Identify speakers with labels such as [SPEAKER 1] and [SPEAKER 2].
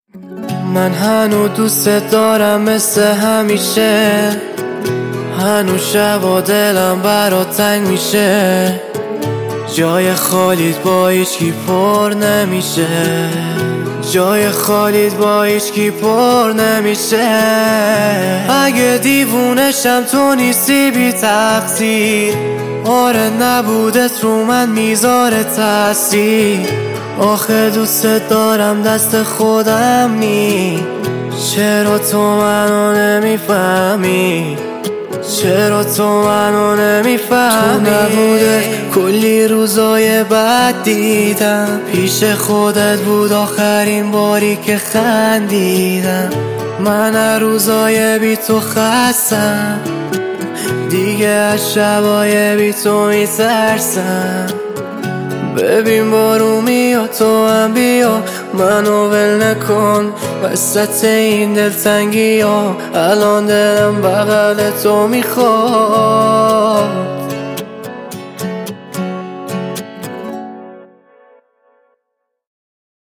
[SPEAKER 1] من هنوز دوست دارم مثل همیشه، هنوز شبا دلم برات تنگ میشه، جای خالیت با هیچکی پر نمیشه، جای خالیت با هیچکی پر نمیشه. اگه دیوونشم تو نیستی بی تقصیر، آره نبودت رو من میذاره تاثیر. آخه دوست دارم دست خودم نی، چرا تو منو نمیفهمی، چرا تو منو نمیفهمی. تو نبوده کلی روزای بد دیدم، پیش خودت بود آخرین باری که خندیدم. من از روزای بی تو خستم، دیگه از شبای بی تو میترسم. ببین بارون میاد تو هم بیا، منو ول نکن وسط این دلتنگی ها. الان دلم بغل تو میخواد.